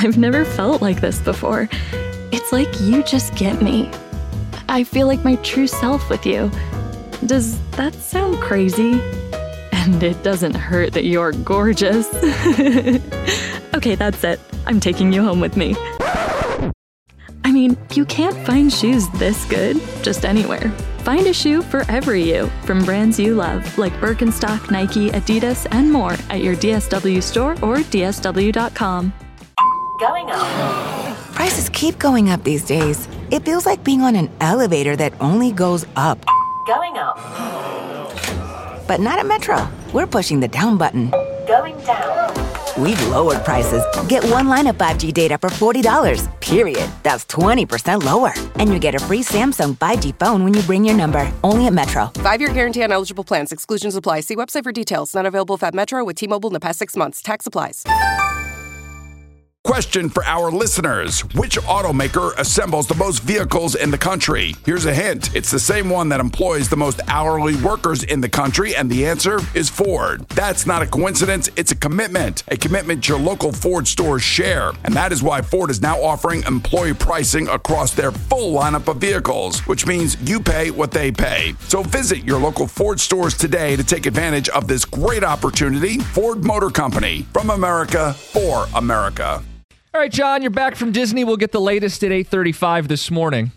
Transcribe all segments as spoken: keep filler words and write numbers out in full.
I've never felt like this before. It's like you just get me. I feel like my true self with you. Does that sound crazy? And it doesn't hurt that you're gorgeous. Okay, that's it. I'm taking you home with me. I mean, you can't find shoes this good just anywhere. Find a shoe for every you from brands you love, like Birkenstock, Nike, Adidas, and more at your D S W store or D S W dot com. Going up. Prices keep going up these days. It feels like being on an elevator that only goes up. Going up. But not at Metro. We're pushing the down button. Going down. We've lowered prices. Get one line of five G data for forty dollars, period. That's twenty percent lower. And you get a free Samsung five G phone when you bring your number. Only at Metro. Five-year guarantee on eligible plans. Exclusions apply. See website for details. Not available if at Metro with T-Mobile in the past six months. Tax applies. Question for our listeners. Which automaker assembles the most vehicles in the country? Here's a hint. It's the same one that employs the most hourly workers in the country, and the answer is Ford. That's not a coincidence. It's a commitment. A commitment your local Ford stores share. And that is why Ford is now offering employee pricing across their full lineup of vehicles, which means you pay what they pay. So visit your local Ford stores today to take advantage of this great opportunity. Ford Motor Company. From America, for America. All right, John, you're back from Disney. We'll get the latest at eight thirty-five this morning.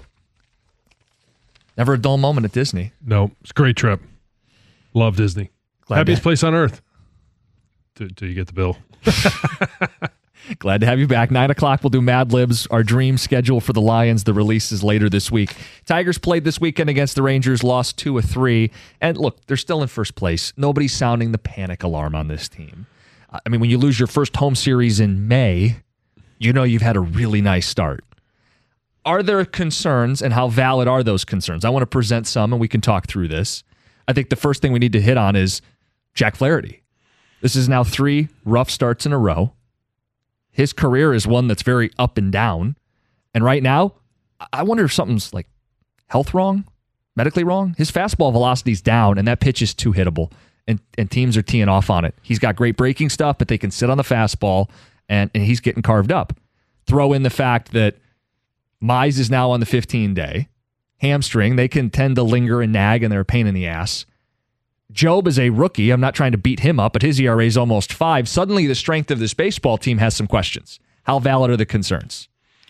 Never a dull moment at Disney. No, it's a great trip. Love Disney. Glad Happiest to- place on earth. Till you get the bill. Glad to have you back. Nine o'clock, we'll do Mad Libs. Our dream schedule for the Lions. The release is later this week. Tigers played this weekend against the Rangers, lost two of three. And look, they're still in first place. Nobody's sounding the panic alarm on this team. I mean, when you lose your first home series in May, you know you've had a really nice start. Are there concerns, and how valid are those concerns? I want to present some, and we can talk through this. I think the first thing we need to hit on is Jack Flaherty. This is now three rough starts in a row. His career is one that's very up and down. And right now, I wonder if something's like health wrong, medically wrong. His fastball velocity's down, and that pitch is too hittable, and, and teams are teeing off on it. He's got great breaking stuff, but they can sit on the fastball, And, and he's getting carved up. Throw in the fact that Mize is now on the fifteen-day. Hamstring, they can tend to linger and nag, and they're a pain in the ass. Job is a rookie. I'm not trying to beat him up, but his E R A is almost five. Suddenly, the strength of this baseball team has some questions. How valid are the concerns?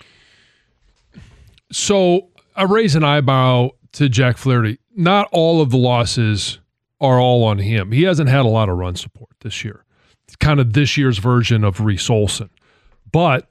So I raise an eyebrow to Jack Flaherty. Not all of the losses are all on him. He hasn't had a lot of run support this year. It's kind of this year's version of Reese Olson. But,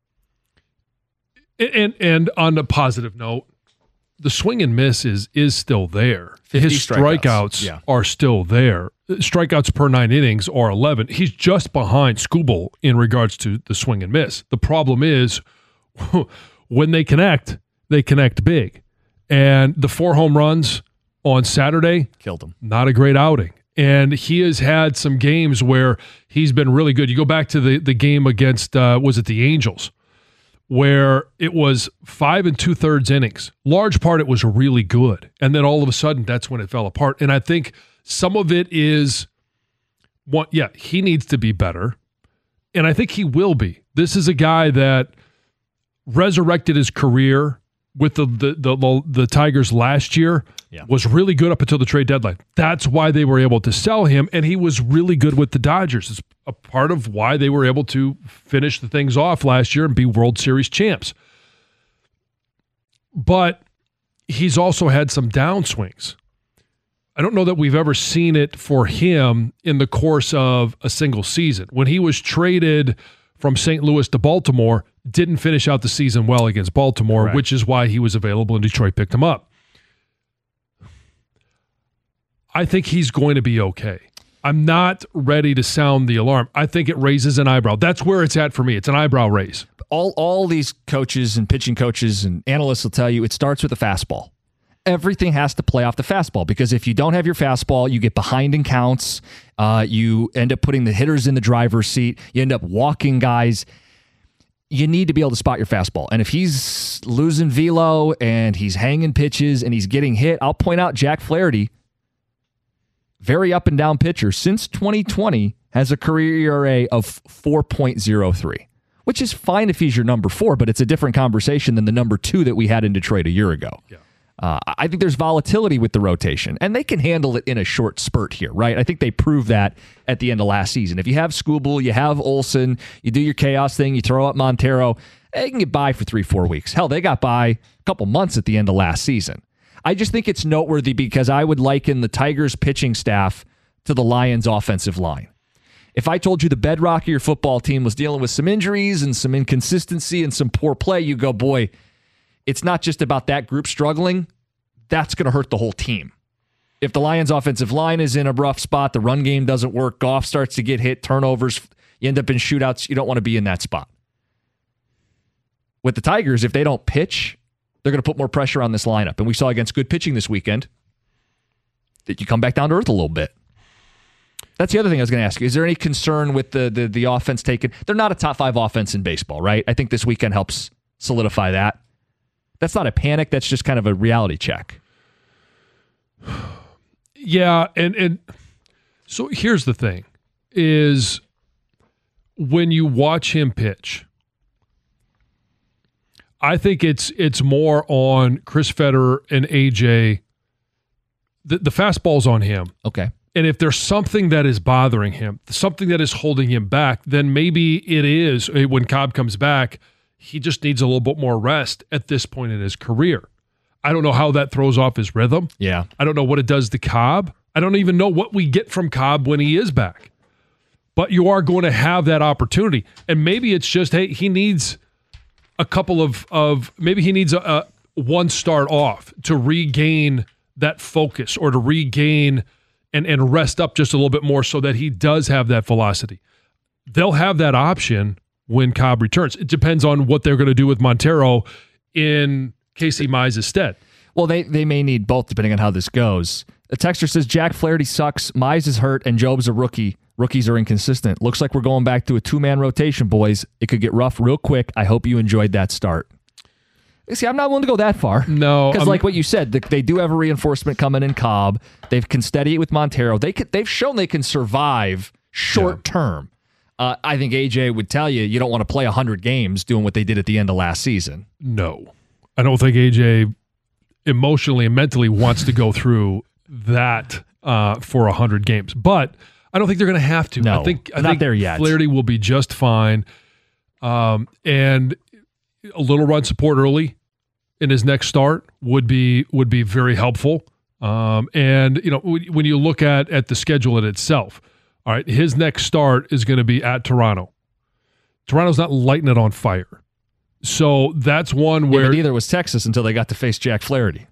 and and on a positive note, the swing and miss is is still there. His strikeouts, strikeouts yeah. are still there. Strikeouts per nine innings are eleven. He's just behind Skubal in regards to the swing and miss. The problem is when they connect, they connect big. And the four home runs on Saturday killed him. Not a great outing. And he has had some games where he's been really good. You go back to the, the game against, uh, was it the Angels, where it was five and two-thirds innings. Large part, it was really good. And then all of a sudden, that's when it fell apart. And I think some of it is, what, yeah, he needs to be better. And I think he will be. This is a guy that resurrected his career with the the the, the Tigers last year. Yeah. Was really good up until the trade deadline. That's why they were able to sell him, and he was really good with the Dodgers. It's a part of why they were able to finish the things off last year and be World Series champs. But he's also had some downswings. I don't know that we've ever seen it for him in the course of a single season. When he was traded from Saint Louis to Baltimore, didn't finish out the season well against Baltimore, Correct. which is why he was available and Detroit picked him up. I think he's going to be okay. I'm not ready to sound the alarm. I think it raises an eyebrow. That's where it's at for me. It's an eyebrow raise. All all these coaches and pitching coaches and analysts will tell you it starts with the fastball. Everything has to play off the fastball, because if you don't have your fastball, you get behind in counts. Uh, you end up putting the hitters in the driver's seat. You end up walking guys. You need to be able to spot your fastball. And if he's losing velo and he's hanging pitches and he's getting hit, I'll point out Jack Flaherty, very up and down pitcher, since twenty twenty has a career E R A of four point oh three. which is fine if he's your number four, but it's a different conversation than the number two that we had in Detroit a year ago. Yeah. Uh, I think there's volatility with the rotation, and they can handle it in a short spurt here, right? I think they proved that at the end of last season. If you have Skubal, you have Olsen, you do your chaos thing, you throw up Montero, they can get by for three, four weeks. Hell, they got by a couple months at the end of last season. I just think it's noteworthy because I would liken the Tigers pitching staff to the Lions offensive line. If I told you the bedrock of your football team was dealing with some injuries and some inconsistency and some poor play, you go, boy, it's not just about that group struggling. That's going to hurt the whole team. If the Lions' offensive line is in a rough spot, the run game doesn't work, Goff starts to get hit, turnovers, you end up in shootouts, you don't want to be in that spot. With the Tigers, if they don't pitch, they're going to put more pressure on this lineup. And we saw against good pitching this weekend that you come back down to earth a little bit. That's the other thing I was going to ask you. Is there any concern with the, the, the offense taken? They're not a top five offense in baseball, right? I think this weekend helps solidify that. That's not a panic. That's just kind of a reality check. Yeah, and and so here's the thing, is when you watch him pitch, I think it's it's more on Chris Federer and A J. The, the fastball's on him. Okay. And if there's something that is bothering him, something that is holding him back, then maybe it is when Cobb comes back, he just needs a little bit more rest at this point in his career. I don't know how that throws off his rhythm. Yeah. I don't know what it does to Cobb. I don't even know what we get from Cobb when he is back. But you are going to have that opportunity. And maybe it's just, hey, he needs a couple of, of maybe he needs a, a one start off to regain that focus or to regain and, and rest up just a little bit more so that he does have that velocity. They'll have that option when Cobb returns. It depends on what they're going to do with Montero in Casey Mize' stead. Well, they, they may need both depending on how this goes. The texter says Jack Flaherty sucks, Mize is hurt, and Job's a rookie. Rookies are inconsistent. Looks like we're going back to a two-man rotation, boys. It could get rough real quick. I hope you enjoyed that start. See, I'm not willing to go that far. No. Because like what you said, they do have a reinforcement coming in Cobb. They can steady it with Montero. They could, they've shown they can survive short yeah. term. Uh, I think A J would tell you you don't want to play one hundred games doing what they did at the end of last season. No. I don't think A J emotionally and mentally wants to go through that uh, for one hundred games. But I don't think they're going to have to. No, I think, I not think there yet. Flaherty will be just fine. Um, and a little run support early in his next start would be would be very helpful. Um, and, you know, when you look at, at the schedule in itself, all right, his next start is going to be at Toronto. Toronto's not lighting it on fire. So that's one where... Yeah, but neither was Texas until they got to face Jack Flaherty.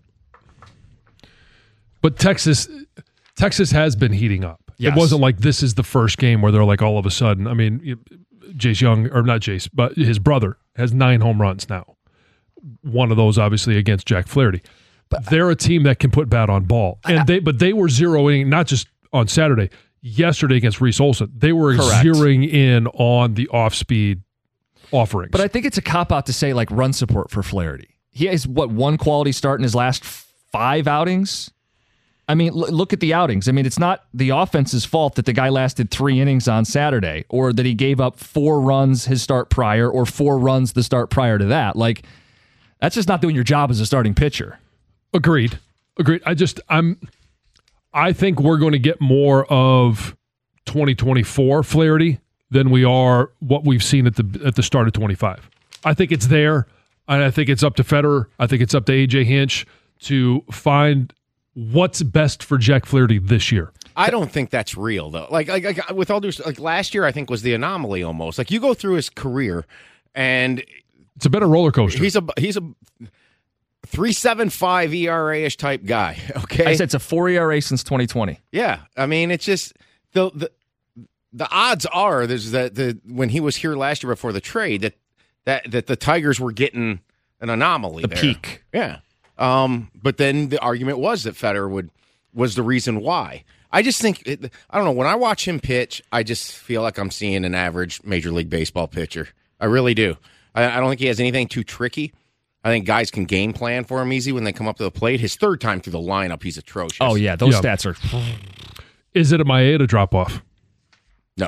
But Texas Texas has been heating up. Yes. It wasn't like this is the first game where they're like all of a sudden... I mean, Jace Young, or not Jace, but his brother has nine home runs now. One of those, obviously, against Jack Flaherty. But they're a team that can put bat on ball. and I, they But they were zeroing, not just on Saturday, yesterday against Reese Olson, they were correct. zeroing in on the off-speed offerings. But I think it's a cop-out to say, like, run support for Flaherty. He has, what, one quality start in his last five outings? I mean, l- look at the outings. I mean, it's not the offense's fault that the guy lasted three innings on Saturday or that he gave up four runs his start prior or four runs the start prior to that. Like, that's just not doing your job as a starting pitcher. Agreed. Agreed. I just, I'm... I think we're going to get more of twenty twenty-four Flaherty than we are what we've seen at the at the start of twenty-five. I think it's there, and I think it's up to Federer. I think it's up to A J Hinch to find what's best for Jack Flaherty this year. I don't think that's real, though. Like, like, like with all due, like last year, I think was the anomaly almost. Like you go through his career, and it's a better roller coaster. He's a he's a. three point seven five E R A-ish type guy, okay? I said it's a four E R A since twenty twenty. Yeah, I mean, it's just the the, the odds are there's that the when he was here last year before the trade that that, that the Tigers were getting an anomaly the there. peak. Yeah. Um, but then the argument was that Federer would was the reason why. I just think it, I don't know, when I watch him pitch, I just feel like I'm seeing an average Major League Baseball pitcher. I really do. I, I don't think he has anything too tricky. I think guys can game plan for him easy when they come up to the plate. His third time through the lineup, he's atrocious. Oh, yeah. Those yeah. stats are... Is it a Maeda drop-off? No.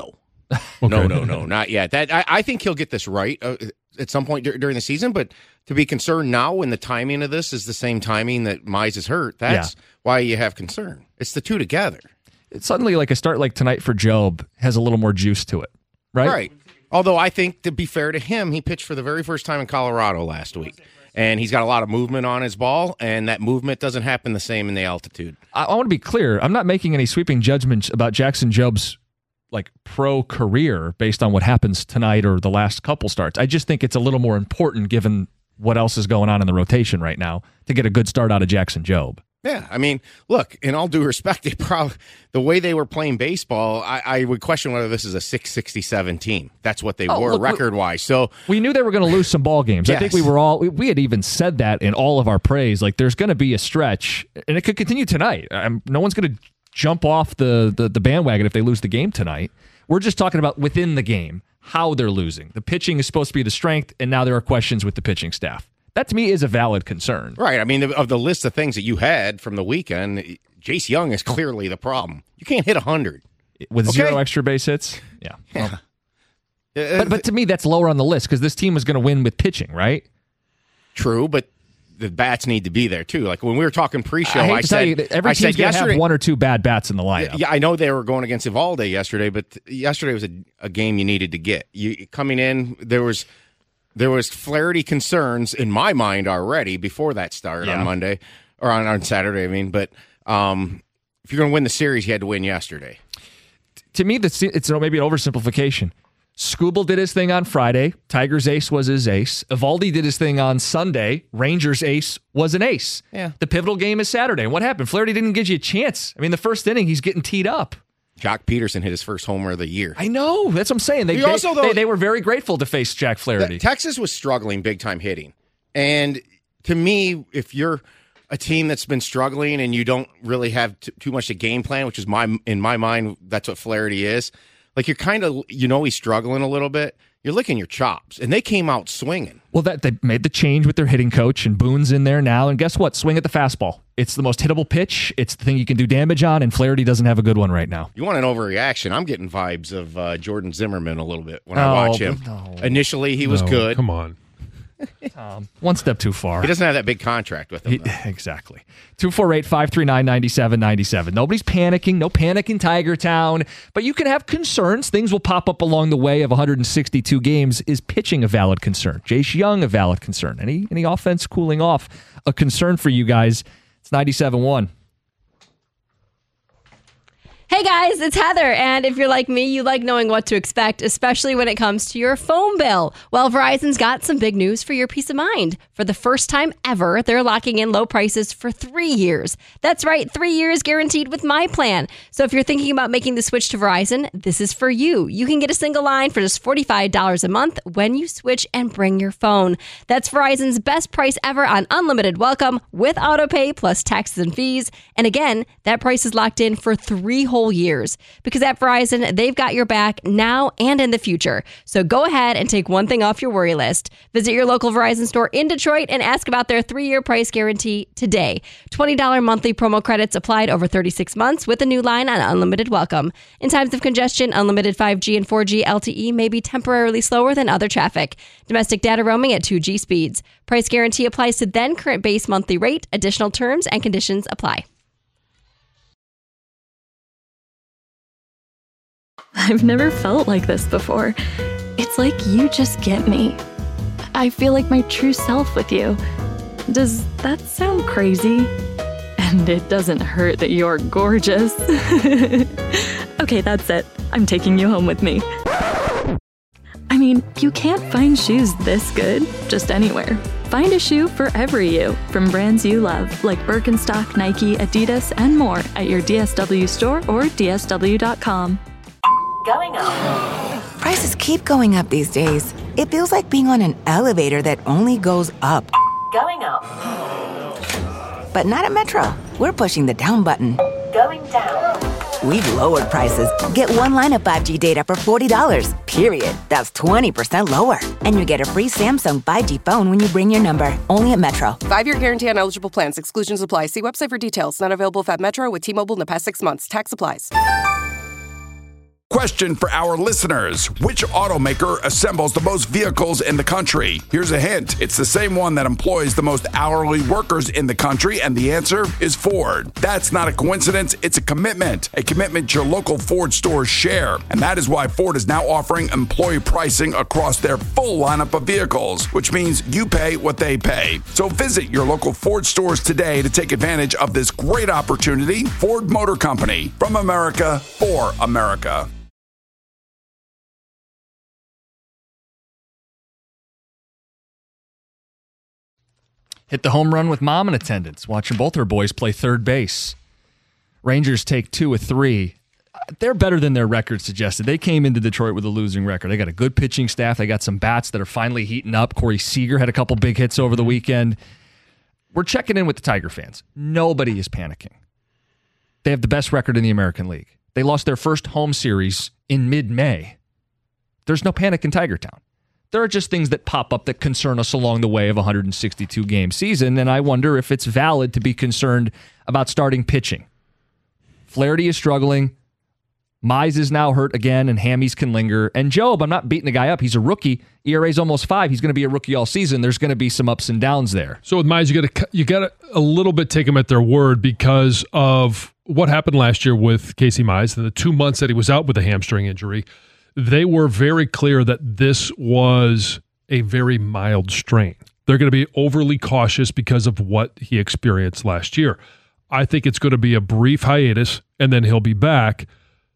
No, no, no, not yet. That I, I think he'll get this right uh, at some point dur- during the season. But to be concerned now when the timing of this is the same timing that Mize is hurt, that's Yeah. why you have concern. It's the two together. It's suddenly like a start like tonight for Job has a little more juice to it, right? Right. Although I think, to be fair to him, he pitched for the very first time in Colorado last week. And he's got a lot of movement on his ball, and that movement doesn't happen the same in the altitude. I, I want to be clear. I'm not making any sweeping judgments about Jackson Job's like pro career based on what happens tonight or the last couple starts. I just think it's a little more important given what else is going on in the rotation right now to get a good start out of Jackson Job. Yeah, I mean, look, in all due respect, they probably, the way they were playing baseball, I, I would question whether this is a six sixty-seven team. That's what they Oh, were look, record-wise. So we knew they were going to lose some ball games. Yes. I think we were all we, we had even said that in all of our praise. Like, there's going to be a stretch, and it could continue tonight. Um, no one's going to jump off the, the the bandwagon if they lose the game tonight. We're just talking about within the game how they're losing. The pitching is supposed to be the strength, and now there are questions with the pitching staff. That to me is a valid concern. Right. I mean, of the list of things that you had from the weekend, Jace Young is clearly the problem. You can't hit one hundred. With Okay. zero extra base hits? Yeah. Yeah. Well, Uh, but, but to me, that's lower on the list because this team is going to win with pitching, right? True, but the bats need to be there, too. Like, when we were talking pre-show, I, hate I, to said, tell you, that every I team's said going to have yesterday, one or two bad bats in the lineup. Yeah, I know they were going against Evalde yesterday, but yesterday was a, a game you needed to get. You coming in, there was there was Flaherty concerns in my mind already before that start Yeah. on Monday or on, on Saturday. I mean, but um, if you're going to win the series, you had to win yesterday. To me, that's, it's maybe an oversimplification. Skubal did his thing on Friday. Tigers ace was his ace. Evaldi did his thing on Sunday. Rangers ace was an ace. Yeah. The pivotal game is Saturday. And what happened? Flaherty didn't give you a chance. I mean, the first inning, he's getting teed up. Jock Peterson hit his first homer of the year. I know. That's what I'm saying. They, You they, also, though- they, they were very grateful to face Jack Flaherty. Texas was struggling big time hitting. And to me, if you're a team that's been struggling and you don't really have t- too much to game plan, which is my in my mind, that's what Flaherty is. Like, you're kind of, you know, he's struggling a little bit. You're licking your chops, and they came out swinging. Well, that they made the change with their hitting coach, and Boone's in there now. And guess what? Swing at the fastball. It's the most hittable pitch. It's the thing you can do damage on, and Flaherty doesn't have a good one right now. You want an overreaction? I'm getting vibes of uh, Jordan Zimmerman a little bit when Oh, I watch him. no. Initially, he was No, good. Come on. Um, one step too far. He doesn't have that big contract with him. He- though. exactly. two four eight, five three nine, nine seven nine seven. Nobody's panicking. No panic in Tiger Town. But you can have concerns. Things will pop up along the way of one hundred sixty-two games. Is pitching a valid concern? Jace Young a valid concern? Any any offense cooling off a concern for you guys? It's ninety-seven one. Hey guys, it's Heather, and if you're like me, you like knowing what to expect, especially when it comes to your phone bill. Well, Verizon's got some big news for your peace of mind. For the first time ever, they're locking in low prices for three years. That's right, three years guaranteed with my plan. So if you're thinking about making the switch to Verizon, this is for you. You can get a single line for just forty-five dollars a month when you switch and bring your phone. That's Verizon's best price ever on unlimited welcome with autopay plus taxes and fees. And again, that price is locked in for three whole years, because at Verizon, they've got your back now and in the future. So go ahead and take one thing off your worry list. Visit your local Verizon store in Detroit and ask about their three-year price guarantee today. twenty dollars monthly promo credits applied over thirty-six months with a new line on unlimited welcome. In times of congestion, unlimited five G and four G L T E may be temporarily slower than other traffic. Domestic data roaming at two G speeds. Price guarantee applies to then current base monthly rate. Additional terms and conditions apply. I've never felt like this before. It's like you just get me. I feel like my true self with you. Does that sound crazy? And it doesn't hurt that you're gorgeous. Okay, that's it. I'm taking you home with me. I mean, you can't find shoes this good just anywhere. Find a shoe for every you from brands you love, like Birkenstock, Nike, Adidas, and more at your D S W store or D S W dot com. Going up. Prices keep going up these days. It feels like being on an elevator that only goes up. Going up. But not at Metro. We're pushing the down button. Going down. We've lowered prices. Get one line of five G data for forty dollars, period. That's twenty percent lower. And you get a free Samsung five G phone when you bring your number. Only at Metro. Five-year guarantee on eligible plans. Exclusions apply. See website for details. Not available if at Metro with T-Mobile in the past six months. Tax applies. Question for our listeners. Which automaker assembles the most vehicles in the country? Here's a hint. It's the same one that employs the most hourly workers in the country, and the answer is Ford. That's not a coincidence. It's a commitment. A commitment your local Ford stores share. And that is why Ford is now offering employee pricing across their full lineup of vehicles, which means you pay what they pay. So visit your local Ford stores today to take advantage of this great opportunity. Ford Motor Company, from America for America. Hit the home run with mom in attendance, watching both her boys play third base. Rangers take two of three. They're better than their record suggested. They came into Detroit with a losing record. They got a good pitching staff. They got some bats that are finally heating up. Corey Seager had a couple big hits over the weekend. We're checking in with the Tiger fans. Nobody is panicking. They have the best record in the American League. They lost their first home series in mid-May. There's no panic in Tiger Town. There are just things that pop up that concern us along the way of a one hundred sixty-two game season, and I wonder if it's valid to be concerned about starting pitching. Flaherty is struggling. Mize is now hurt again, and hammies can linger. And Job, I'm not beating the guy up. He's a rookie. E R A's almost five. He's going to be a rookie all season. There's going to be some ups and downs there. So with Mize, you got to you got to a little bit take him at their word because of what happened last year with Casey Mize and the two months that he was out with a hamstring injury. They were very clear that this was a very mild strain. They're going to be overly cautious because of what he experienced last year. I think it's going to be a brief hiatus, and then he'll be back.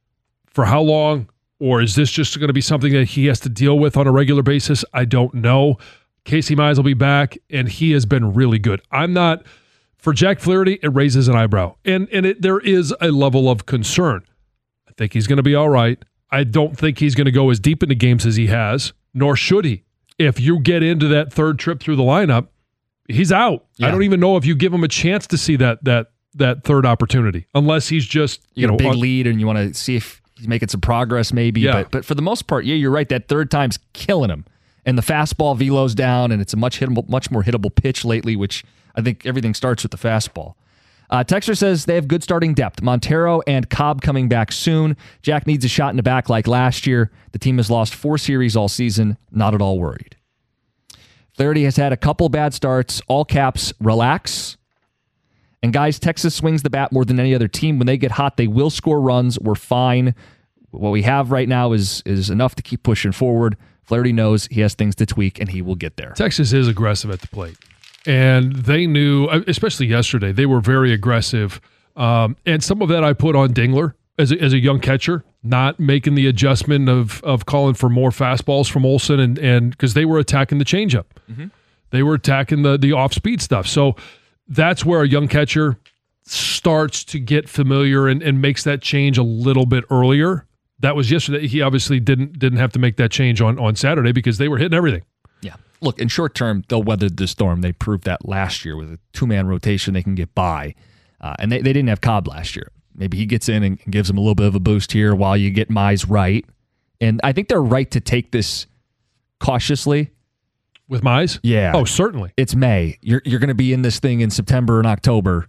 For how long, or is this just going to be something that he has to deal with on a regular basis? I don't know. Casey Mize will be back, and he has been really good. I'm not, for Jack Flaherty, it raises an eyebrow, and, and it, there is a level of concern. I think he's going to be all right. I don't think he's going to go as deep into games as he has, nor should he. If you get into that third trip through the lineup, he's out. Yeah. I don't even know if you give him a chance to see that that that third opportunity, unless he's just you, you know a big on, lead and you want to see if he's making some progress, maybe. Yeah. But but for the most part, yeah, you're right. That third time's killing him, and the fastball velo's down, and it's a much hittable, much more hittable pitch lately. Which I think everything starts with the fastball. Uh, Texter says they have good starting depth. Montero and Cobb coming back soon. Jack needs a shot in the back like last year. The team has lost four series all season. Not at all worried. Flaherty has had a couple bad starts. All caps, relax. And guys, Texas swings the bat more than any other team. When they get hot, they will score runs. We're fine. What we have right now is, is enough to keep pushing forward. Flaherty knows he has things to tweak, and he will get there. Texas is aggressive at the plate. And they knew, especially yesterday, they were very aggressive. Um, and some of that I put on Dingler as a, as a young catcher, not making the adjustment of of calling for more fastballs from Olsen, and and because they were attacking the changeup. Mm-hmm. They were attacking the, the off-speed stuff. So that's where a young catcher starts to get familiar and, and makes that change a little bit earlier. That was yesterday. He obviously didn't didn't have to make that change on, on Saturday because they were hitting everything. Yeah. Look, in short term, they'll weather the storm. They proved that last year with a two-man rotation. They can get by. Uh, and they, they didn't have Cobb last year. Maybe he gets in and gives them a little bit of a boost here while you get Mize right. And I think they're right to take this cautiously. With Mize? Yeah. Oh, certainly. It's May. You're, you're going to be in this thing in September and October.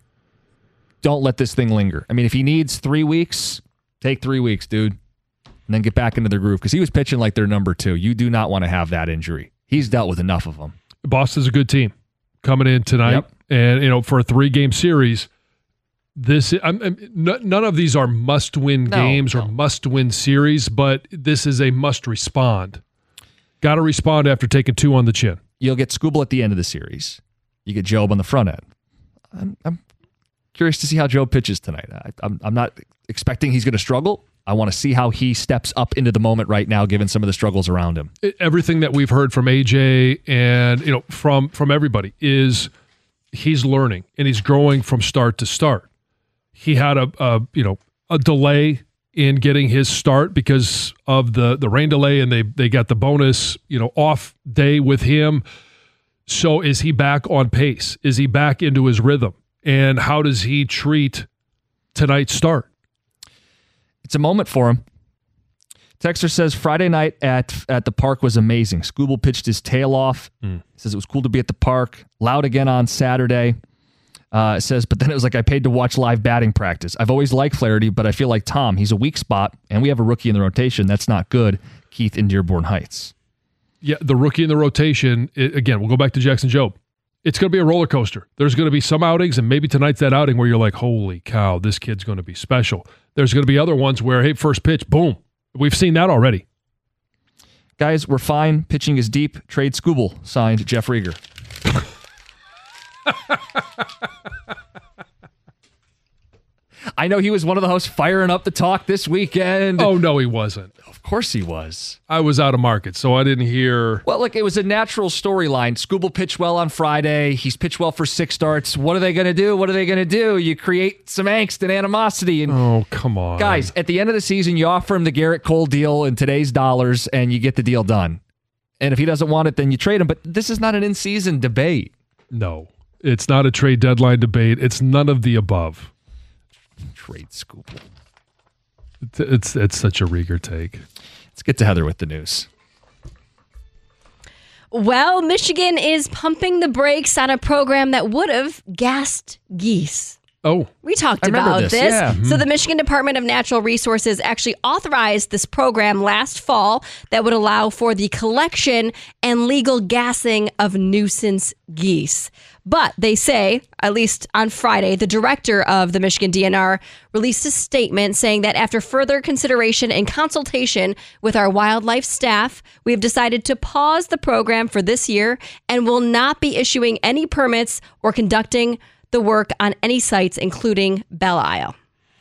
Don't let this thing linger. I mean, if he needs three weeks, take three weeks, dude. And then get back into the groove because he was pitching like their number two. You do not want to have that injury. He's dealt with enough of them. Boston's a good team coming in tonight. Yep. And, you know, for a three-game series, this I'm, I'm, none of these are must-win no, games no. or must-win series, but this is a must-respond. Got to respond after taking two on the chin. You'll get Skubal at the end of the series. You get Job on the front end. I'm, I'm curious to see how Job pitches tonight. I, I'm, I'm not expecting he's going to struggle. I want to see how he steps up into the moment right now, given some of the struggles around him. Everything that we've heard from A J and you know from from everybody is he's learning and he's growing from start to start. He had a, a you know a delay in getting his start because of the the rain delay, and they they got the bonus you know off day with him. So is he back on pace? Is he back into his rhythm? And how does he treat tonight's start? It's a moment for him. Texter says Friday night at at the park was amazing. Skubal pitched his tail off. Mm. Says it was cool to be at the park. Loud again on Saturday. Uh, it says, but then it was like I paid to watch live batting practice. I've always liked Flaherty, but I feel like Tom, he's a weak spot, and we have a rookie in the rotation. That's not good. Keith in Dearborn Heights. Yeah, the rookie in the rotation, it, again, we'll go back to Jackson Jobe. It's going to be a roller coaster. There's going to be some outings, and maybe tonight's that outing where you're like, holy cow, this kid's going to be special. There's going to be other ones where, hey, first pitch, boom. We've seen that already. Guys, we're fine. Pitching is deep. Trade Scooble. Signed, Jeff Rieger. I know he was one of the hosts firing up the talk this weekend. Oh, no, he wasn't. Of course he was. I was out of market, so I didn't hear. Well, look, it was a natural storyline. Scooble pitched well on Friday. He's pitched well for six starts. What are they going to do? What are they going to do? You create some angst and animosity. And oh, come on. Guys, at the end of the season, you offer him the Garrett Cole deal in today's dollars, and you get the deal done. And if he doesn't want it, then you trade him. But this is not an in-season debate. No, it's not a trade deadline debate. It's none of the above. Trade Scooble. It's, it's it's such a Rieger take. Let's get to Heather with the news. Well, Michigan is pumping the brakes on a program that would have gassed geese. Oh, we talked I about this. this. Yeah. So the Michigan Department of Natural Resources actually authorized this program last fall that would allow for the collection and legal gassing of nuisance geese. But they say, at least on Friday, the director of the Michigan D N R released a statement saying that after further consideration and consultation with our wildlife staff, we have decided to pause the program for this year and will not be issuing any permits or conducting the work on any sites, including Belle Isle.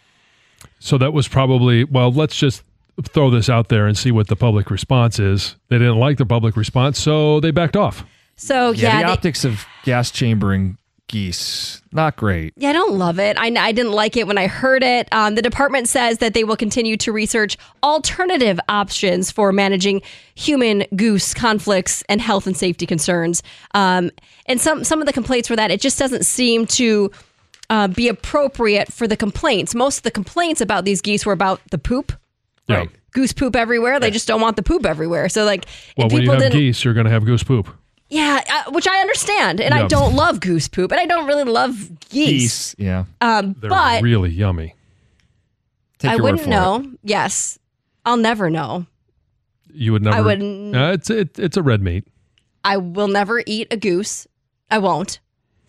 So that was probably, well, let's just throw this out there and see what the public response is. They didn't like the public response, so they backed off. So, Yeah, yeah. the they- optics of gas chambering geese, not great. Yeah, I don't love it. I, I didn't like it when I heard it. Um, the department says that they will continue to research alternative options for managing human goose conflicts and health and safety concerns. Um, and some, some of the complaints were that it just doesn't seem to uh, be appropriate for the complaints. Most of the complaints about these geese were about the poop. Yeah. Right. Goose poop everywhere. They just don't want the poop everywhere. So, like, Well, if when you people have didn't. geese, you're going to have goose poop. Yeah, uh, which I understand. And Yeah. I don't love goose poop, and I don't really love geese. Geese, yeah. Um, They're but really yummy. Take I your word wouldn't for know. it. Yes. I'll never know. You would never. I wouldn't- Uh, it's it, it's a red meat. I will never eat a goose. I won't.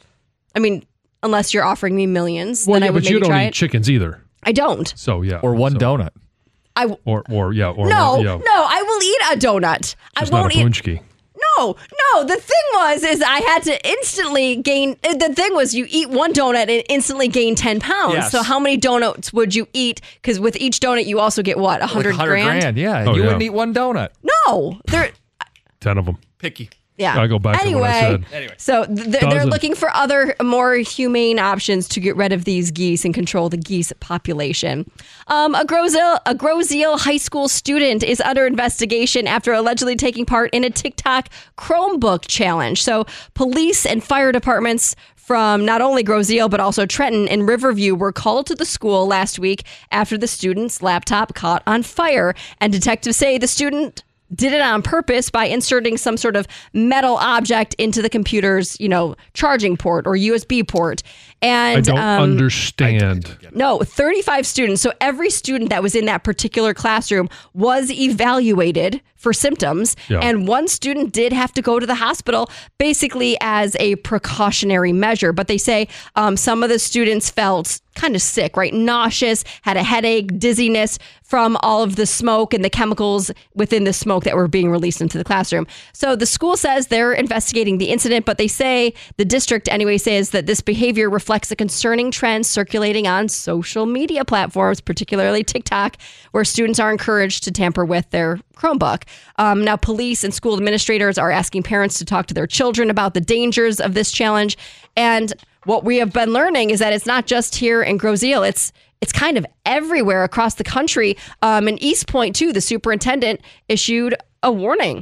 I mean, unless you're offering me millions, Well, then yeah, I would but you maybe don't try eat it. chickens either. I don't. So yeah, Or one so, donut. I w- Or or yeah, or no, one, yeah. no. I will eat a donut. I Just won't not a eat. punchki. No, no. The thing was, is I had to instantly gain. The thing was, you eat one donut and instantly gain ten pounds. Yes. So how many donuts would you eat? Because with each donut, you also get what, a Like hundred one hundred grand? grand, yeah. Oh, you yeah. wouldn't eat one donut. No, they're Ten of them. Picky. yeah. I go back to anyway, what I said. Anyway. So th- they're, they're Dozen. looking for other more humane options to get rid of these geese and control the geese population. Um, a Groseal, a Groseal high school student is under investigation after allegedly taking part in a TikTok Chromebook challenge. So police and fire departments from not only Groseal but also Trenton and Riverview were called to the school last week after the student's laptop caught on fire. And detectives say the student did it on purpose by inserting some sort of metal object into the computer's, you know, charging port or U S B port. And I don't um, understand. no, thirty-five students. So every student that was in that particular classroom was evaluated for symptoms. Yeah. And one student did have to go to the hospital basically as a precautionary measure. But they say um, some of the students felt kind of sick, right? Nauseous, had a headache, dizziness from all of the smoke and the chemicals within the smoke that were being released into the classroom. So the school says they're investigating the incident, but they say, the district anyway says that this behavior reflects a concerning trend circulating on social media platforms, particularly TikTok, where students are encouraged to tamper with their Chromebook. Um, now, police and school administrators are asking parents to talk to their children about the dangers of this challenge. And what we have been learning is that it's not just here in Groseal. It's it's kind of everywhere across the country. Um, in East Point, too, the superintendent issued a warning.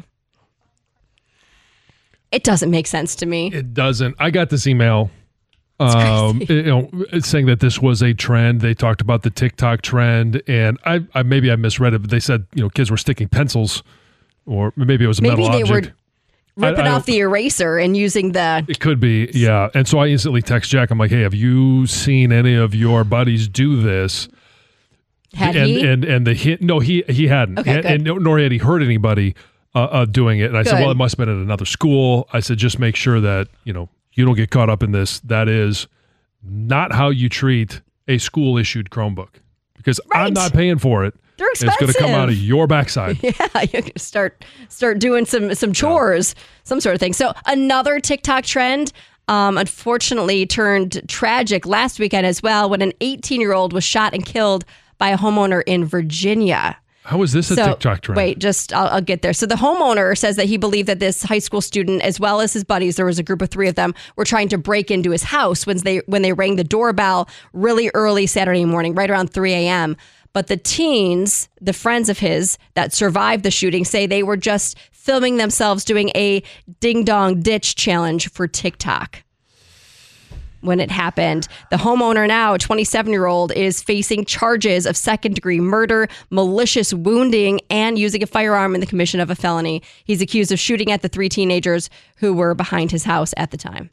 It doesn't make sense to me. It doesn't. I got this email, um, you know, it's saying that this was a trend. They talked about the TikTok trend, and I, I maybe I misread it, but they said, you know, kids were sticking pencils, or maybe it was a Maybe metal they were object. ripping I, I off the eraser and using the. It could be, yeah. And so I instantly text Jack. I'm like, hey, have you seen any of your buddies do this? Had and, he? And and the hit, no, he he hadn't. Okay, and, and nor had he heard anybody uh, uh, doing it. And I Good. said, well, it must have been at another school. I said, just make sure that, you know, you don't get caught up in this. That is not how you treat a school-issued Chromebook. Because Right. I'm not paying for it. They're It's going to come out of expensive. your backside. Yeah, you can start start doing some some chores, some sort of thing. So another TikTok trend, um, unfortunately, turned tragic last weekend as well when an eighteen-year-old was shot and killed by a homeowner in Virginia. How is this a So, TikTok trend? Wait, just I'll, I'll get there. So the homeowner says that he believed that this high school student, as well as his buddies, there was a group of three of them, were trying to break into his house when they when they rang the doorbell really early Saturday morning, right around three a.m. But the teens, the friends of his that survived the shooting, say they were just filming themselves doing a ding dong ditch challenge for TikTok. When it happened, the homeowner, now a twenty-seven-year-old, is facing charges of second-degree murder, malicious wounding, and using a firearm in the commission of a felony. He's accused of shooting at the three teenagers who were behind his house at the time.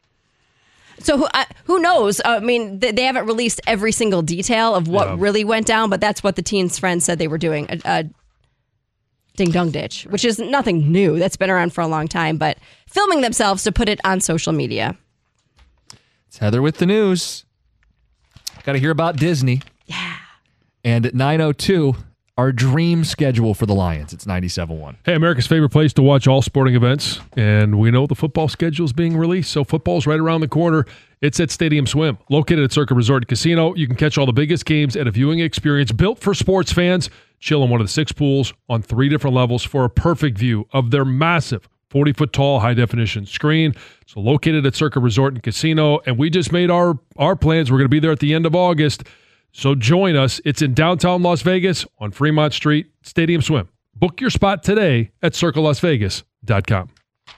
So who, uh, who knows? I mean, they, they haven't released every single detail of what Yeah. really went down, but that's what the teens' friends said they were doing, a, a ding-dong ditch, which is nothing new. That's been around for a long time, but filming themselves to put it on social media. It's Heather with the news. Got to hear about Disney. Yeah. And at nine oh two, our dream schedule for the Lions. It's ninety-seven point one. Hey, America's favorite place to watch all sporting events. And we know the football schedule is being released, so football's right around the corner. It's at Stadium Swim, located at Circa Resort and Casino. You can catch all the biggest games at a viewing experience built for sports fans. Chill in one of the six pools on three different levels for a perfect view of their massive forty-foot tall high-definition screen. So located at Circa Resort and Casino. And we just made our, our plans. We're going to be there at the end of August. So join us. It's in downtown Las Vegas on Fremont Street, Stadium Swim. Book your spot today at circa las vegas dot com.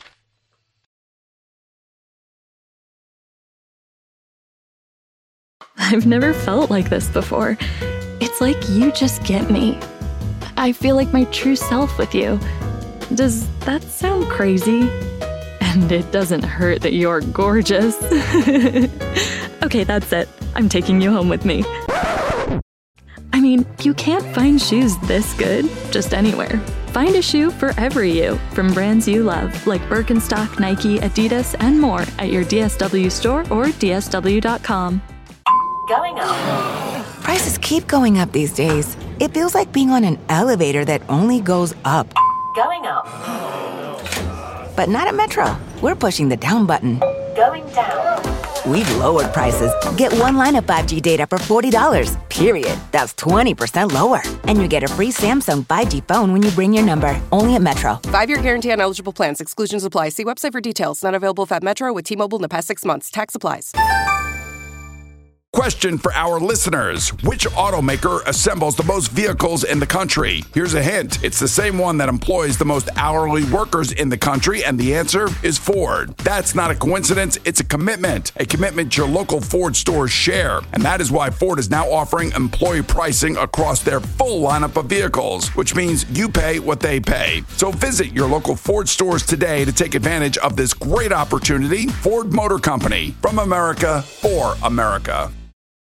I've never felt like this before. It's like you just get me. I feel like my true self with you. Does that sound crazy? And it doesn't hurt that you're gorgeous. Okay, that's it. I'm taking you home with me. I mean, you can't find shoes this good just anywhere. Find a shoe for every you from brands you love, like Birkenstock, Nike, Adidas, and more at your D S W store or D S W dot com. Going up. Prices keep going up these days. It feels like being on an elevator that only goes up. Going up. But not at Metro. We're pushing the down button. Going down. We've lowered prices. Get one line of five G data for forty dollars, period. That's twenty percent lower. And you get a free Samsung five G phone when you bring your number. Only at Metro. Five-year guarantee on eligible plans. Exclusions apply. See website for details. Not available if at Metro with T-Mobile in the past six months. Tax applies. Question for our listeners. Which automaker assembles the most vehicles in the country? Here's a hint. It's the same one that employs the most hourly workers in the country, and the answer is Ford. That's not a coincidence. It's a commitment. A commitment your local Ford stores share. And that is why Ford is now offering employee pricing across their full lineup of vehicles, which means you pay what they pay. So visit your local Ford stores today to take advantage of this great opportunity. Ford Motor Company. From America, for America.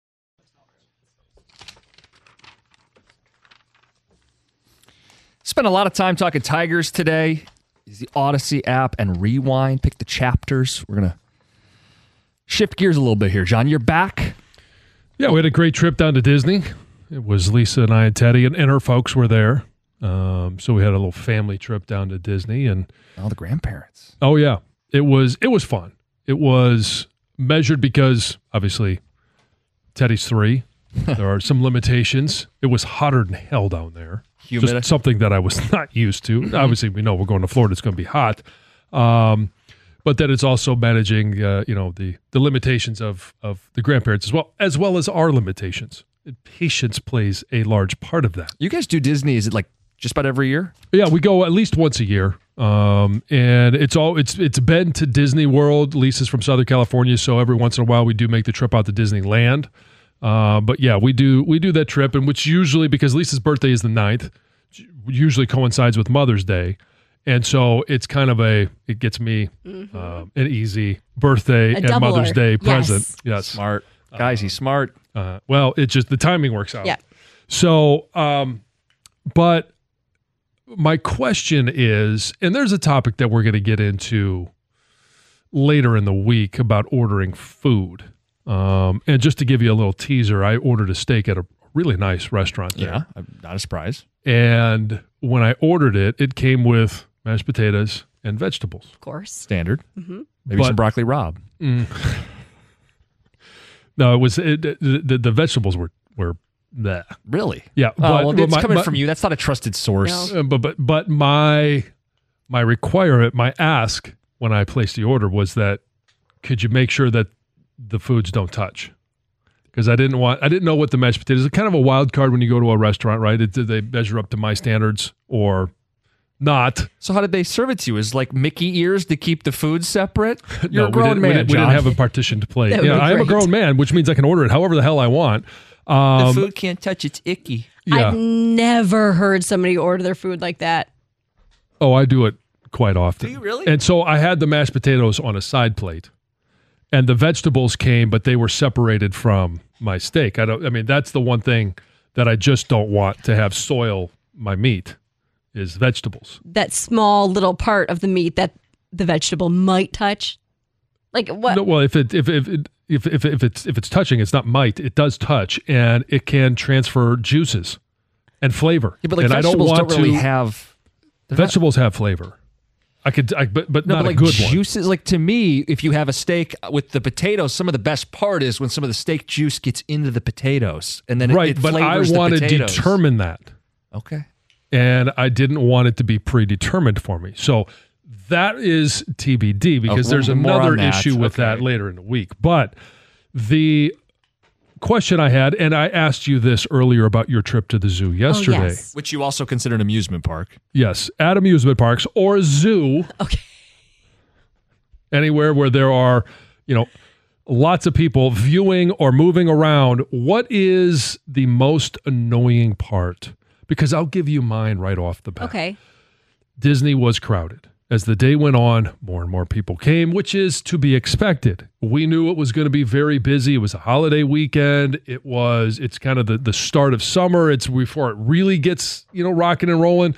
Spent a lot of time talking Tigers today. Use the Odyssey app and rewind, pick the chapters. We're going to shift gears a little bit here. John, you're back. Yeah, we had a great trip down to Disney. It was Lisa and I and Teddy, and, and her folks were there. Um, so we had a little family trip down to Disney. And all the grandparents. Oh, yeah. It was, it was fun. It was measured because, obviously, Teddy's three. There are some limitations. It was hotter than hell down there. Humid. Just something that I was not used to. Obviously, we know we're going to Florida. It's going to be hot. Um, but then it's also managing, uh, you know, the the limitations of of the grandparents as well, as well as our limitations. Patience plays a large part of that. You guys do Disney, is it like just about every year? Yeah, we go at least once a year. Um, and it's all it's it's been to Disney World. Lisa's from Southern California, so every once in a while we do make the trip out to Disneyland. Uh, but yeah, we do we do that trip, and which usually, because Lisa's birthday is the ninth, usually coincides with Mother's Day. And so it's kind of a, it gets me Mm-hmm. uh, an easy birthday A and doubler. Mother's Day Yes. present. Yes. Smart. Guys, he's smart. Uh, well, it just, the timing works out. Yeah. So, um, but my question is, and there's a topic that we're going to get into later in the week about ordering food. Um, and just to give you a little teaser, I ordered a steak at a really nice restaurant there. Yeah, I'm not a surprise. And when I ordered it, it came with mashed potatoes and vegetables. Of course. Standard. Mm-hmm. Maybe But- some broccoli rabe. Mm. No, it was it, the, the the vegetables were were bleh. Really? Yeah. Oh, but- well, but it's my- coming my- from you. That's not a trusted source. Uh, but but but my my requirement, my ask when I placed the order was that could you make sure that the foods don't touch? Because I didn't want I didn't know what the mashed potatoes. It's kind of a wild card when you go to a restaurant, right? It, do they measure up to my standards or not? So how did they serve it to you? Is like Mickey ears to keep the food separate? You're No, a grown we didn't, man, we, didn't, we John. didn't have a partitioned plate. That would Yeah, be I am a great. grown man, which means I can order it however the hell I want. the Um, food can't touch. It's icky. yeah. I've never heard somebody order their food like that. Oh, I do it quite often. Do you really? And so I had the mashed potatoes on a side plate, and the vegetables came, but they were separated from my steak. I don't. I mean, that's the one thing that I just don't want to have soil my meat is vegetables. That small little part of the meat that the vegetable might touch. Like what? No, well, if it if if it, if if if it's if it's touching, it's not might. It does touch, and it can transfer juices and flavor. Yeah, but like and I don't vegetables want don't really to. have. they're not- Vegetables have flavor. I could, I, but but No, not but like a good one. juices. Like to me, if you have a steak with the potatoes, some of the best part is when some of the steak juice gets into the potatoes, and then it, Right, it but I flavors the want to potatoes. determine that. Okay. And I didn't want it to be predetermined for me. So that is T B D because Oh, there's more on another that. issue with Okay. that later in the week. But the question I had, and I asked you this earlier about your trip to the zoo yesterday. Oh, yes. Which you also consider an amusement park. Yes, at amusement parks or a zoo. Okay. Anywhere where there are, you know, lots of people viewing or moving around. What is the most annoying part? Because I'll give you mine right off the bat. Okay. Disney was crowded. As the day went on, more and more people came, which is to be expected. We knew it was going to be very busy. It was a holiday weekend. It was, it's kind of the, the start of summer. It's before it really gets, you know, rocking and rolling.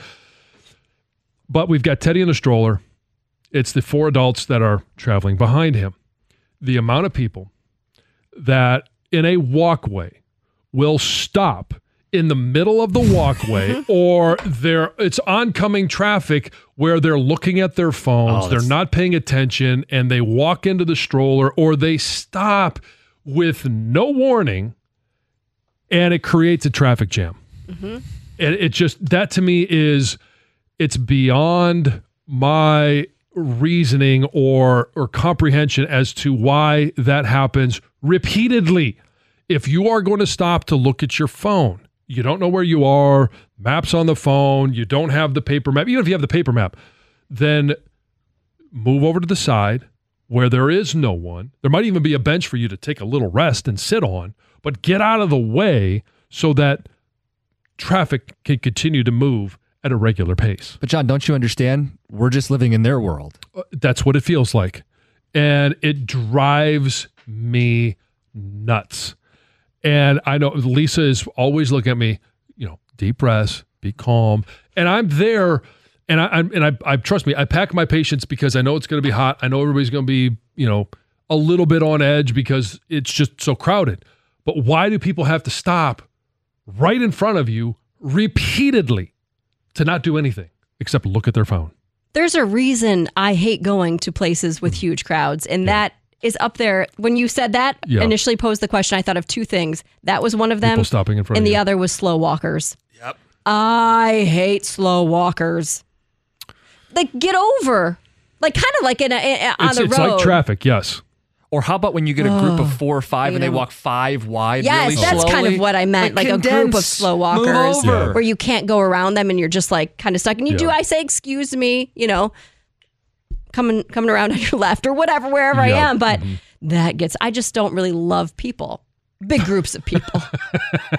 But we've got Teddy in a stroller. It's the four adults that are traveling behind him. The amount of people that in a walkway will stop in the middle of the walkway or they're it's oncoming traffic where they're looking at their phones, Oh, they're that's- not paying attention, and they walk into the stroller or they stop with no warning and it creates a traffic jam. And it just, that to me is, it's beyond my reasoning or or comprehension as to why that happens repeatedly. If you are going to stop to look at your phone, you don't know where you are, maps on the phone, you don't have the paper map, even if you have the paper map, then move over to the side where there is no one. There might even be a bench for you to take a little rest and sit on, but get out of the way so that traffic can continue to move at a regular pace. But John, don't you understand? We're just living in their world. That's what it feels like. And it drives me nuts. And I know Lisa is always looking at me, you know, deep breaths, be calm. And I'm there, and I I'm, and I, I trust me, I pack my patience because I know it's going to be hot. I know everybody's going to be, you know, a little bit on edge because it's just so crowded. But why do people have to stop right in front of you repeatedly to not do anything except look at their phone? There's a reason I hate going to places with huge crowds, and that is up there. When you said that, Yeah. initially posed the question, I thought of two things. That was one of them. People stopping in front and of the you. other was slow walkers. Yep. I hate slow walkers. Like, get over. Like, kind of like in a, in, on It's, the it's road. like traffic, yes. Or how about when you get a group of four or five You and they know- walk five wide Yes, really that's slowly? kind of what I meant. Like, a group of condense, slow move walkers over. where you can't go around them and you're just like kind of stuck. And you Yeah. do, I say, excuse me, you know, coming coming around on your left or whatever, wherever Yeah. I am. But that gets, I just don't really love people, big groups of people,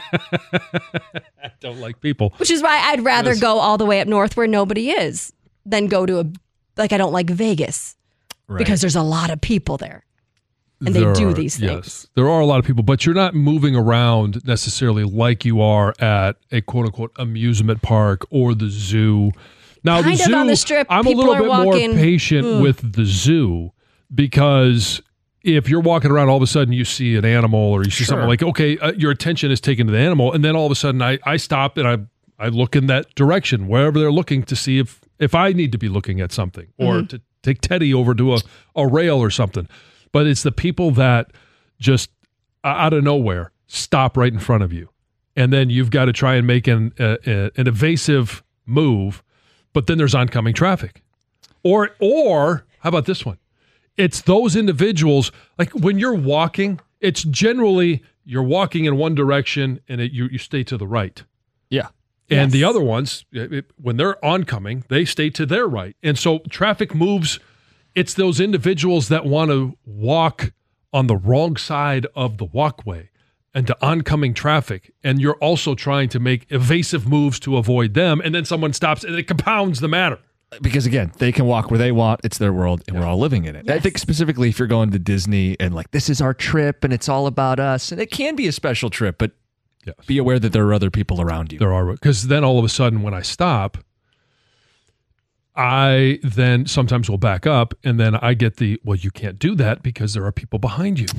Don't like people. which is why I'd rather Yes. go all the way up north where nobody is than go to a, like I don't like Vegas Right. because there's a lot of people there. And they There do are- these things. Yes, there are a lot of people, but you're not moving around necessarily like you are at a quote unquote amusement park or the zoo. Now, Kind the of zoo, on the Strip, I'm a people little are bit walking- more patient Ugh. with the zoo because if you're walking around, all of a sudden you see an animal or you see something Sure. like, okay, uh, your attention is taken to the animal, and then all of a sudden I, I stop and I I look in that direction, wherever they're looking, to see if if I need to be looking at something or Mm-hmm. to take Teddy over to a, a rail or something. But it's the people that just uh, out of nowhere stop right in front of you, and then you've got to try and make an uh, uh, an evasive move, but then there's oncoming traffic. Or or how about this one? It's those individuals, like when you're walking, it's generally you're walking in one direction and it, you you stay to the right. Yeah. And the Yes. other ones, it- it- when they're oncoming, they stay to their right. And so traffic moves. It's those individuals that want to walk on the wrong side of the walkway and to oncoming traffic. And you're also trying to make evasive moves to avoid them. And then someone stops and it compounds the matter. Because again, they can walk where they want. It's their world, and we're all living in it. I think specifically if you're going to Disney and like this is our trip and it's all about us, and it can be a special trip, but Yes. be aware that there are other people around you. There are, because then all of a sudden when I stop, I then sometimes will back up and then I get the, well, you can't do that because there are people behind you.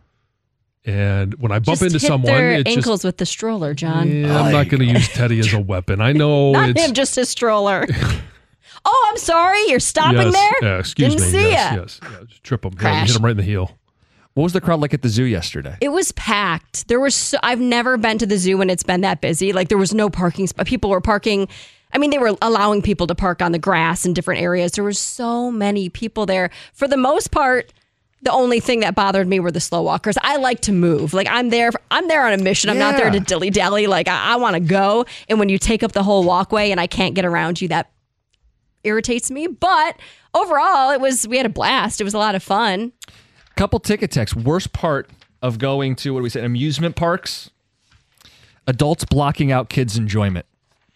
And when I bump Just into hit someone, their it's ankles just, with the stroller, John. yeah, I'm not going to use Teddy as a weapon. I know Not it's him, just his stroller. Oh, I'm sorry. You're stopping yes, there? Yeah, excuse Didn't me. see yes, ya. yes, yeah, just trip him, hit him, Crash. hit him right in the heel. What was the crowd like at the zoo yesterday? It was packed. There was so, I've never been to the zoo when it's been that busy. Like there was no parking spot. People were parking. I mean, they were allowing people to park on the grass in different areas. There were so many people there. For the most part, the only thing that bothered me were the slow walkers. I like to move. Like I'm there. I'm there on a mission. I'm not there to Yeah. dilly dally. Like I, I want to go. And when you take up the whole walkway and I can't get around you, that irritates me. But overall, it was. We had a blast. It was a lot of fun. Couple ticket texts. Worst part of going to, what do we say, amusement parks? Adults blocking out kids' enjoyment.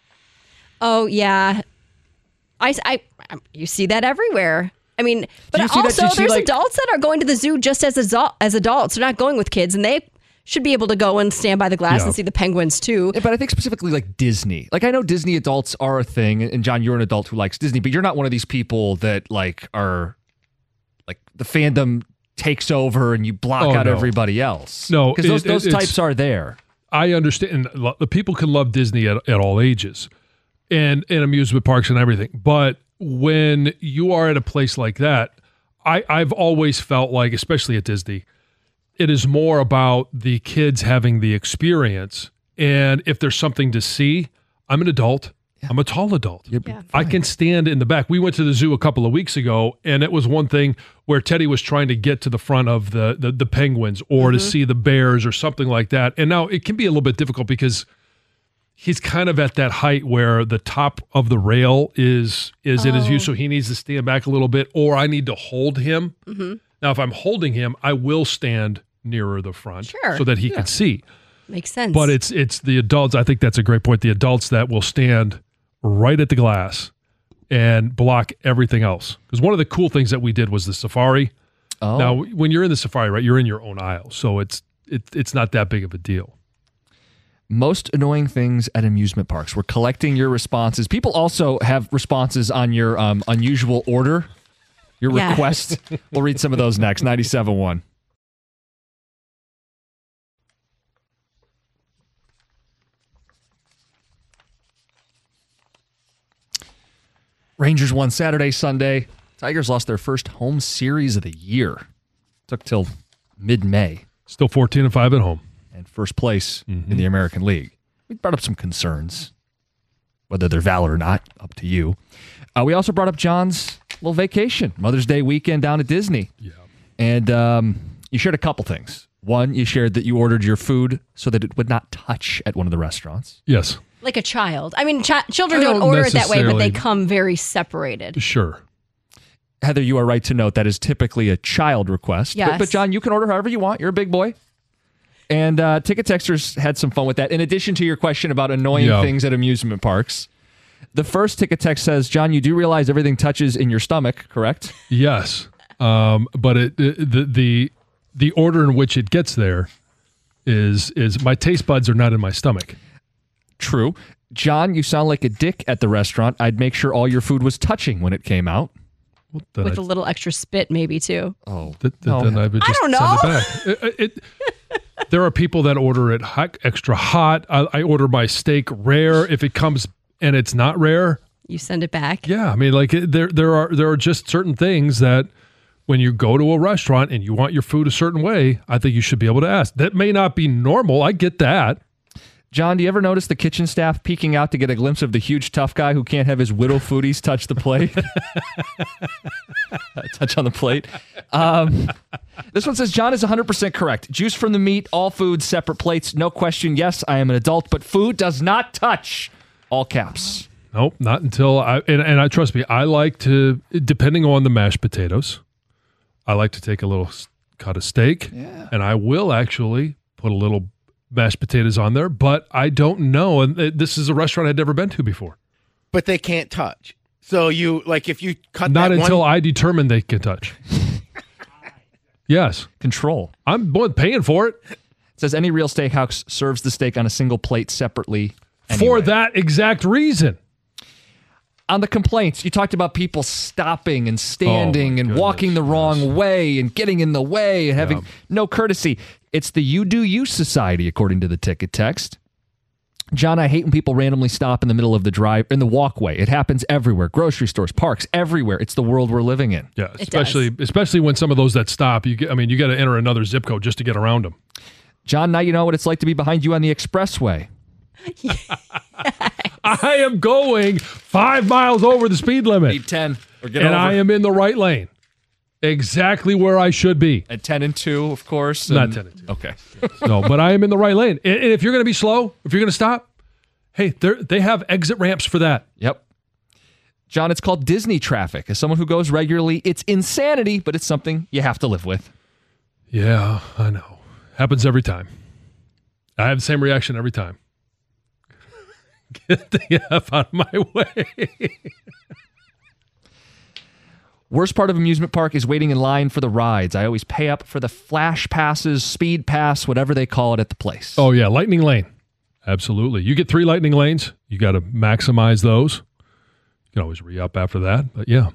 Oh yeah, I, I, I- you see that everywhere. I mean, but you see that- also do you see, there's like- adults that are going to the zoo just as adult, as adults. They're not going with kids, and they should be able to go and stand by the glass Yeah. and see the penguins too. Yeah, but I think specifically like Disney. Like I know Disney adults are a thing, and John, you're an adult who likes Disney, but you're not one of these people that like are like the fandom takes over and you block Oh, out no. everybody else. No, because those, it- those it- it's- types are there. I understand lo- the people can love Disney at, at all ages and, and amusement parks and everything. But when you are at a place like that, I, I've always felt like, especially at Disney, it is more about the kids having the experience. And if there's something to see, I'm an adult. I'm a tall adult. Yeah. I can stand in the back. We went to the zoo a couple of weeks ago, and it was one thing where Teddy was trying to get to the front of the the, the penguins or to see the bears or something like that. And now it can be a little bit difficult because he's kind of at that height where the top of the rail is is in his view, so he needs to stand back a little bit, or I need to hold him. Now, if I'm holding him, I will stand nearer the front Sure. so that he can see. Makes sense. But it's it's the adults. I think that's a great point. The adults that will stand right at the glass and block everything else. Because one of the cool things that we did was the safari. Oh. Now, when you're in the safari, right, you're in your own aisle, so it's it, it's not that big of a deal. Most annoying things at amusement parks. We're collecting your responses. People also have responses on your um, unusual order, your Yeah. request. We'll read some of those next. ninety-seven point one. Rangers won Saturday, Sunday. Tigers lost their first home series of the year. Took till mid-May. Still fourteen and five at home. And first place in the American League. We brought up some concerns. Whether they're valid or not, up to you. Uh, we also brought up John's little vacation, Mother's Day weekend down at Disney. Yeah. And um, you shared a couple things. One, you shared that you ordered your food so that it would not touch at one of the restaurants. Yes. like a child. I mean, chi- children I don't, don't order it that way, but they necessarily- come very separated. Sure. Heather, you are right to note that is typically a child request. Yes. But, but John, you can order however you want. You're a big boy. And uh, Ticket Texters had some fun with that. In addition to your question about annoying Yeah. things at amusement parks, The first ticket text says, John, you do realize everything touches in your stomach, correct? Yes. Um, but it, the, the the order in which it gets there is is my taste buds are not in my stomach. True. John, you sound like a dick at the restaurant. I'd make sure all your food was touching when it came out. Well, With I, a little extra spit, maybe, too. Oh, th- th- no. then I would just I don't send it back. It, it, there are people that order it hot, extra hot. I, I order my steak rare. If it comes and it's not rare, You send it back. yeah. I mean, like it, there there are there are just certain things that when you go to a restaurant and you want your food a certain way, I think you should be able to ask. That may not be normal. I get that. John, do you ever notice the kitchen staff peeking out to get a glimpse of the huge tough guy who can't have his widow foodies touch the plate? touch on the plate. Um, this one says, John is one hundred percent correct. Juice from the meat, all foods, separate plates. No question, yes, I am an adult, but food does not touch. All caps. Nope, not until I and, and I trust me. I like to, depending on the mashed potatoes, I like to take a little s- cut of steak, Yeah. and I will actually put a little mashed potatoes on there. But I don't know, and uh, this is a restaurant I'd never been to before. But they can't touch. So you like if you cut Not that until one, I determine they can touch. Yes, Control. I'm more than paying for it. It says any real steakhouse serves the steak on a single plate separately. For anyway. that exact reason. On the complaints, you talked about people stopping and standing Oh, my and goodness, walking the wrong yes. way and getting in the way and having Yeah. no courtesy. It's the You Do You Society, according to the ticket text. John, I hate when people randomly stop in the middle of the drive, in the walkway. It happens everywhere. Grocery stores, parks, everywhere. It's the world we're living in. Yeah, It especially especially when some of those that stop, you get, I mean, you got to enter another zip code just to get around them. John, now you know what it's like to be behind you on the expressway. I am going five miles over the speed limit, Need ten or get and over. I am in the right lane, exactly where I should be. At ten and two, of course. Not and- ten and two. Okay. No, but I am in the right lane. And, and if you're going to be slow, if you're going to stop, hey, they they have exit ramps for that. Yep. John, it's called Disney traffic. As someone who goes regularly, it's insanity, but it's something you have to live with. Yeah, I know. Happens every time. I have the same reaction every time. Get the F out of my way. Worst part of amusement park is waiting in line for the rides. I always pay up for the flash passes, speed pass, whatever they call it at the place. Oh, yeah, lightning lane. Absolutely. You get three lightning lanes. You got to maximize those. You can always re-up after that, but yeah.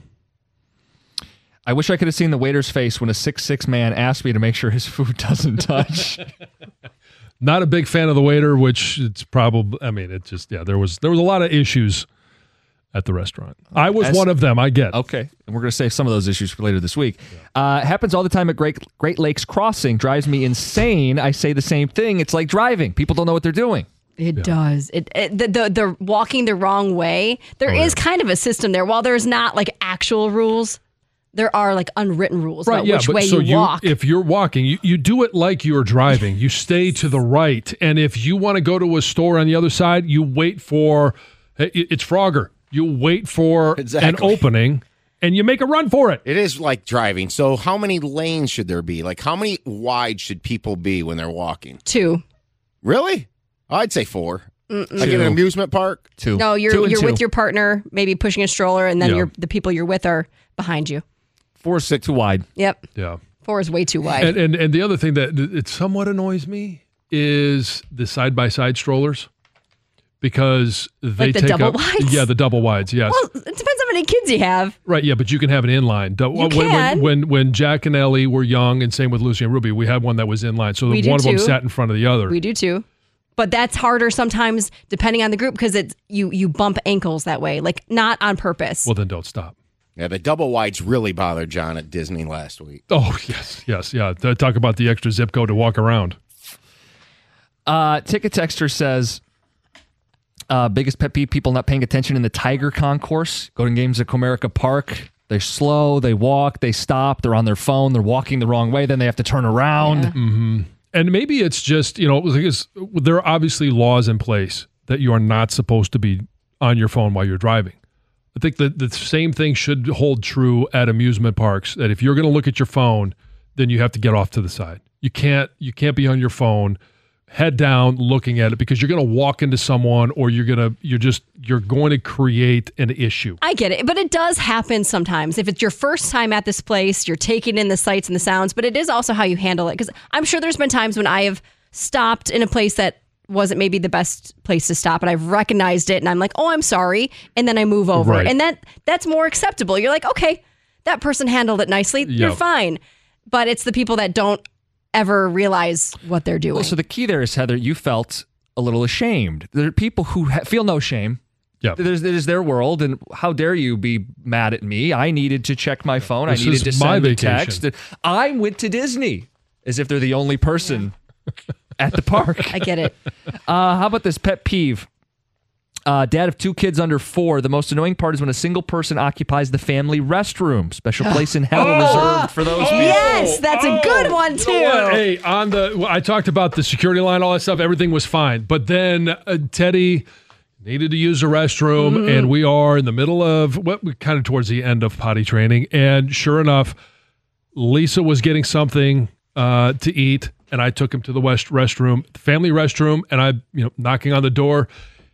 I wish I could have seen the waiter's face when a six foot six man asked me to make sure his food doesn't touch. Not a big fan of the waiter, which it's probably, I mean, it just, yeah, there was there was a lot of issues at the restaurant. I was As- one of them, I get. Okay. And we're going to save some of those issues for later this week. Uh, it happens all the time at Great, Great Lakes Crossing. Drives me insane. I say the same thing. It's like driving. People don't know what they're doing. It does. It, it the, the the walking the wrong way. There is kind of a system there. While there's not like actual rules, there are like unwritten rules Right, about yeah, which but way so you, walk. if you're walking, you, you do it like you're driving. You stay to the right. And if you want to go to a store on the other side, you wait for, hey, it- it's Frogger. You wait for an Exactly. opening and you make a run for it. it is like driving. So how many lanes should there be? Like how many wide should people be when they're walking? Two. Really? I'd say four. Mm-mm. Like in an amusement park. Two. No, you're Two and you're two. with your partner, maybe pushing a stroller, and then Yeah. you're, the people you're with are behind you. Four is too wide. Yep. Yeah. Four is way too wide. And, and and the other thing that it somewhat annoys me is the side by side strollers, because they Like the take double up wides? yeah the double wides yes well, it depends how many kids you have. right yeah but you can have an inline. Du- when, can. when when when Jack and Ellie were young, and same with Lucy and Ruby, we had one that was inline, so We the, do one of them too. sat in front of the other. We do too. But that's harder sometimes depending on the group because it's you you bump ankles that way, like not on purpose. Well, then don't stop. Yeah, the double wides really bothered John at Disney last week. Oh yes yes yeah Th- talk about the extra zip code to walk around. Uh, Ticket Texter says, uh, biggest pet peeve, people not paying attention in the Tiger Concourse. Go to games at Comerica Park. They're slow, they walk, they stop, they're on their phone, they're walking the wrong way, then they have to turn around. Yeah. And maybe it's just, you know, because there are obviously laws in place that you are not supposed to be on your phone while you're driving. I think that the same thing should hold true at amusement parks, that if you're going to look at your phone, then you have to get off to the side. You can't you can't be on your phone head down looking at it, because you're going to walk into someone, or you're going to you're just you're going to create an issue. I get it, but it does happen sometimes. If it's your first time at this place, you're taking in the sights and the sounds, but it is also how you handle it, because I'm sure there's been times when I have stopped in a place that wasn't maybe the best place to stop, and I've recognized it, and I'm like, oh, I'm sorry, and then I move over. Right. And that that's more acceptable. You're like, okay, that person handled it nicely. Yep. You're fine. But it's the people that don't ever realize what they're doing. Well, so the key there is, Heather, you felt a little ashamed. There are people who ha- feel no shame. Yeah, there's, there's their world, and how dare you be mad at me? I needed to check my phone. This I needed is to my send a vacation. text. I went to Disney, as if they're the only person at the park. I get it. Uh, how about this pet peeve? Uh, dad of two kids under four. The most annoying part is when a single person occupies the family restroom. Special place in hell reserved for those people. Yes, that's a good one, You know what? too. Hey, on the well, I talked about the security line, all that stuff. Everything was fine, but then uh, Teddy needed to use the restroom, Mm-hmm. and we are in the middle of what well, kind of towards the end of potty training, and sure enough, Lisa was getting something uh, to eat, and I took him to the west restroom, family restroom, and I, you know, knocking on the door.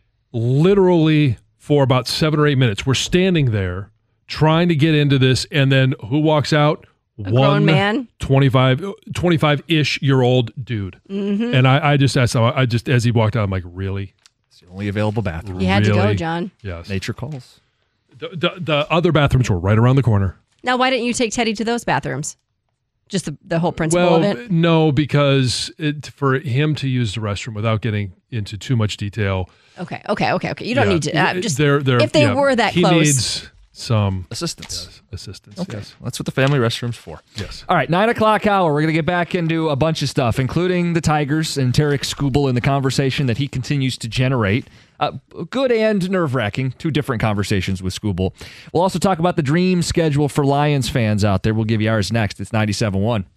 Literally for about seven or eight minutes, we're standing there trying to get into this, and then who walks out? A grown man. twenty-five, twenty-five-ish year old dude. Mm-hmm. And I, I just asked him, I just, as he walked out, I'm like, really? It's the only available bathroom. You had to go, Really? John. Yes. Nature calls. The, the, the other bathrooms were right around the corner. Now, why didn't you take Teddy to those bathrooms? Just the, the whole principle Well, of it? no, because it, for him to use the restroom without getting into too much detail. Okay, okay, okay, okay. You don't yeah, need to. Uh, just they're, they're, if they yeah, were that he close. needs some Assistance. yes, assistance. Okay. Yes. That's what the family restroom's for. Yes. All right, nine o'clock hour. We're going to get back into a bunch of stuff, including the Tigers and Tarek Skubal and the conversation that he continues to generate. Uh, good and nerve-wracking. Two different conversations with Skubal. We'll also talk about the dream schedule for Lions fans out there. We'll give you ours next. It's ninety-seven point one.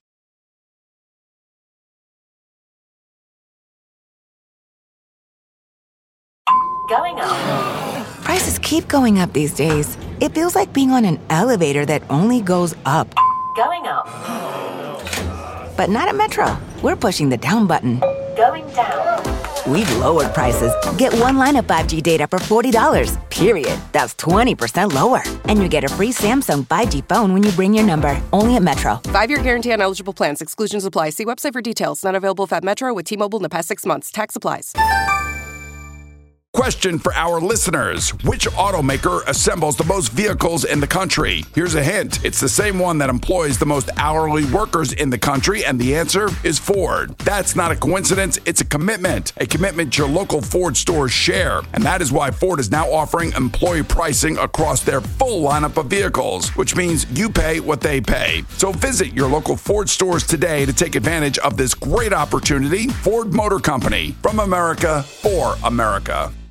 Going up. Prices keep going up these days. It feels like being on an elevator that only goes up. Going up. But not at Metro. We're pushing the down button. Going down. We've lowered prices. Get one line of five G data for forty dollars, period. That's twenty percent lower. And you get a free Samsung five G phone when you bring your number. Only at Metro. Five-year guarantee on eligible plans. Exclusions apply. See website for details. Not available if at Metro with T-Mobile in the past six months. Tax applies. Question for our listeners. Which automaker assembles the most vehicles in the country? Here's a hint. It's the same one that employs the most hourly workers in the country, and the answer is Ford. That's not a coincidence. It's a commitment. A commitment your local Ford stores share. And that is why Ford is now offering employee pricing across their full lineup of vehicles, which means you pay what they pay. So visit your local Ford stores today to take advantage of this great opportunity. Ford Motor Company. From America, for America.